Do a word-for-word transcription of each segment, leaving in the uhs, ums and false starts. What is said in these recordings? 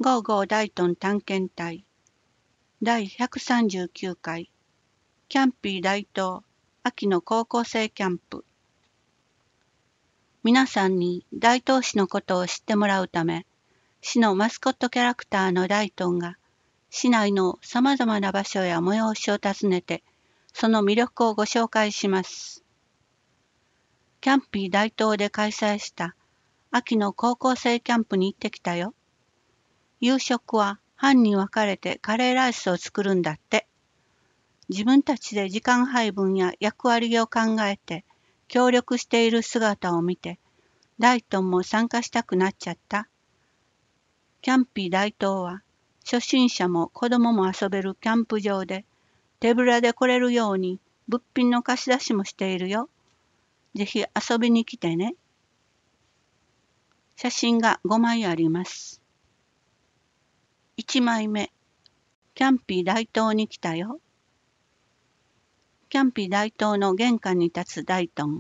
ゴーゴー大東探検隊だいひゃくさんじゅうきゅうかいキャンピー大東秋の高校生キャンプ。皆さんに大東市のことを知ってもらうため、市のマスコットキャラクターの大東が市内のさまざまな場所や催しを訪ねて、その魅力をご紹介します。キャンピー大東で開催した秋の高校生キャンプに行ってきたよ。夕食は班に分かれてカレーライスを作るんだって。自分たちで時間配分や役割を考えて協力している姿を見て、大東も参加したくなっちゃった。キャンピー大東は初心者も子供も遊べるキャンプ場で手ぶらで来れるように物品の貸し出しもしているよ。ぜひ遊びに来てね。写真がごまいあります。いちまいめ、キャンピー大東に来たよ。キャンピー大東の玄関に立つ大東。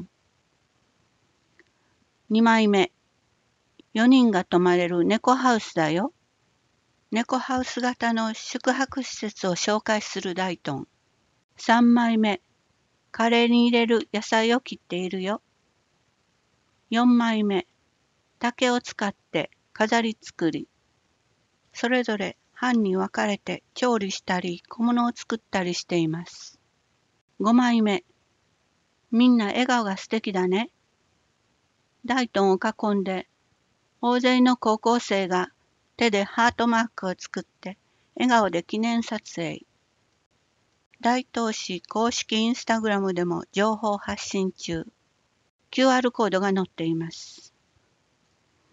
にまいめ、よにんが泊まれる猫ハウスだよ。猫ハウス型の宿泊施設を紹介する大東。さんまいめ、カレーに入れる野菜を切っているよ。よんまいめ、竹を使って飾り作り。それぞれ班に分かれて調理したり小物を作ったりしています。ごまいめ、みんな笑顔が素敵だね。大東を囲んで大勢の高校生が手でハートマークを作って笑顔で記念撮影。大東市公式インスタグラムでも情報発信中。キューアール コードが載っています。